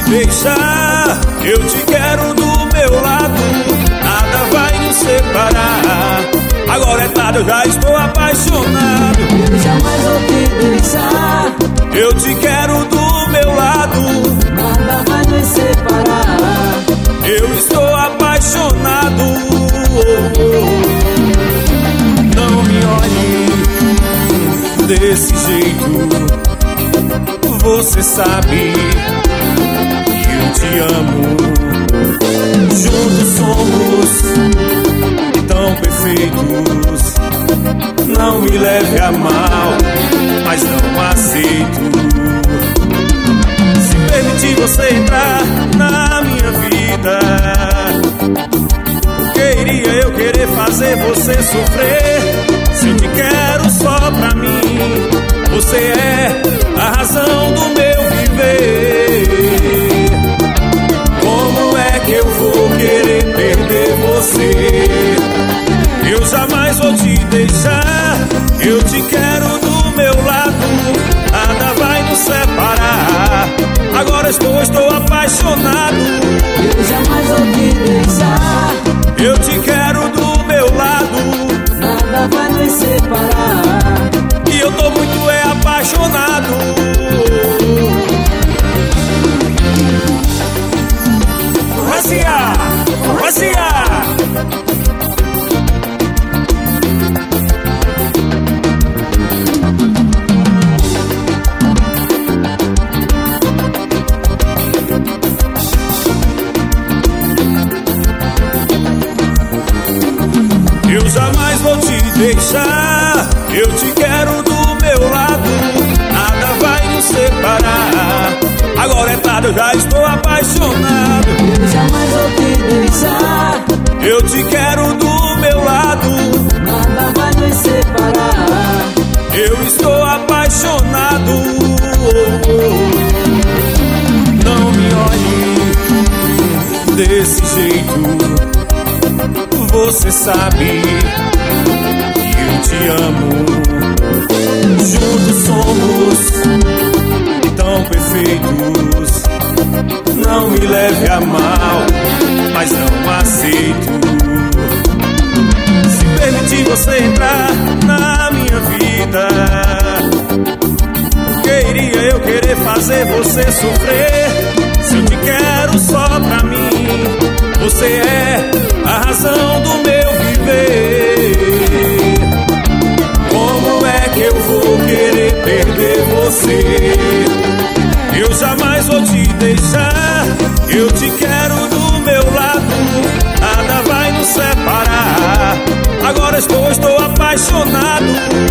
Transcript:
deixar. Eu te quero do meu lado, nada vai nos separar. Agora é tarde, eu já estou apaixonado. Eu jamais vou te deixar. Eu te quero do meu lado, nada vai nos separar. eu estou apaixonado. Não me olhe desse jeito, você sabe que eu te amo. Juntos somos tão perfeitos. Não me leve a mal, mas não aceito. Se permitir você entrar na minha vida, por que iria eu querer fazer você sofrer? Se eu te quero só pra mim, você é a razão do meu viver. Como é que eu vou querer perder você? Eu jamais vou te deixar. Eu te quero do meu lado, nada vai nos separar. Agora estou apaixonado. Eu jamais vou te deixar. Eu te quero do meu lado, nada vai nos separar. e eu tô muito apaixonado. Rossia. Eu jamais vou te deixar. Eu te quero do meu lado, nada vai nos separar. Agora é tarde, eu já estou apaixonado. Eu jamais vou te deixar. Eu te quero do meu lado, nada vai nos separar. eu estou apaixonado. Não me olhe desse jeito, você sabe que eu te amo. Juntos somos tão perfeitos. Não me leve a mal, mas não aceito. Se permitir você entrar na minha vida, por que iria eu querer fazer você sofrer? Se eu te quero só pra mim, você é a razão do meu viver. Como é que eu vou querer perder você? Eu jamais vou te deixar. Eu te quero do meu lado, nada vai nos separar. Agora estou apaixonado.